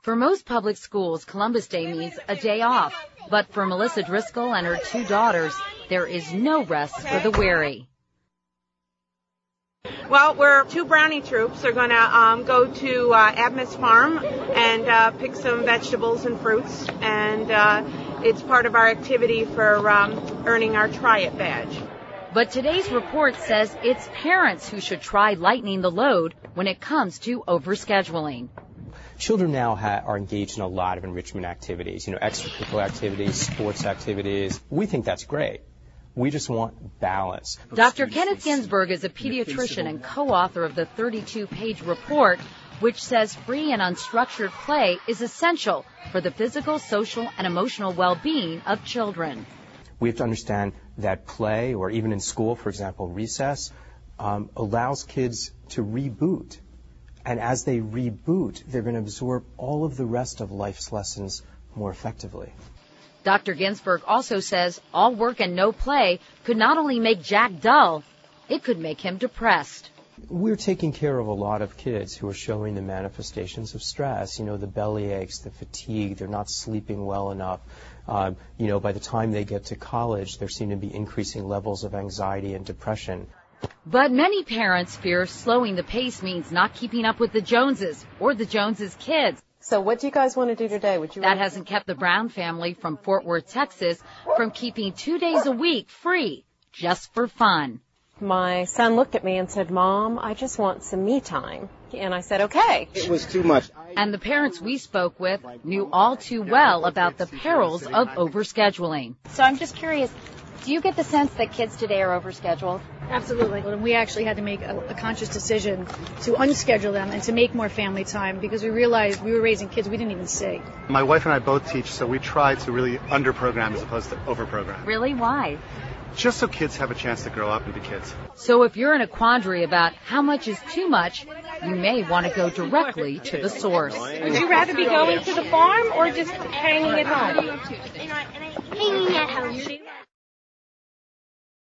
For most public schools, Columbus Day means a day off. But for Melissa Driscoll and her 2 daughters, there is no rest for the weary. Well, we're 2 Brownie troops. They're going to go to Adams Farm and pick some vegetables and fruits. And it's part of our activity for earning our Try It badge. But today's report says it's parents who should try lightening the load when it comes to overscheduling. Children now are engaged in a lot of enrichment activities, extracurricular activities, sports activities. We think that's great. We just want balance. Dr. Kenneth Ginsburg is a pediatrician and co-author of the 32-page report, which says free and unstructured play is essential for the physical, social, and emotional well-being of children. We have to understand that play, or even in school, for example, recess, allows kids to reboot. And as they reboot, they're going to absorb all of the rest of life's lessons more effectively. Dr. Ginsburg also says all work and no play could not only make Jack dull, it could make him depressed. We're taking care of a lot of kids who are showing the manifestations of stress, the belly aches, the fatigue, they're not sleeping well enough. By the time they get to college, there seem to be increasing levels of anxiety and depression. But many parents fear slowing the pace means not keeping up with the Joneses or the Joneses' kids. So what do you guys want to do today? That hasn't kept the Brown family from Fort Worth, Texas, from keeping 2 days a week free, just for fun. My son looked at me and said, "Mom, I just want some me time." And I said, okay. It was too much. And the parents we spoke with knew all too well about the perils of overscheduling. So I'm just curious, do you get the sense that kids today are overscheduled? Absolutely. And we actually had to make a conscious decision to unschedule them and to make more family time because we realized we were raising kids we didn't even see. My wife and I both teach, so we try to really underprogram as opposed to overprogram. Really? Why? Just so kids have a chance to grow up and be kids. So if you're in a quandary about how much is too much, you may want to go directly to the source. Would you rather be going to the farm or just hanging at home? Hanging at home.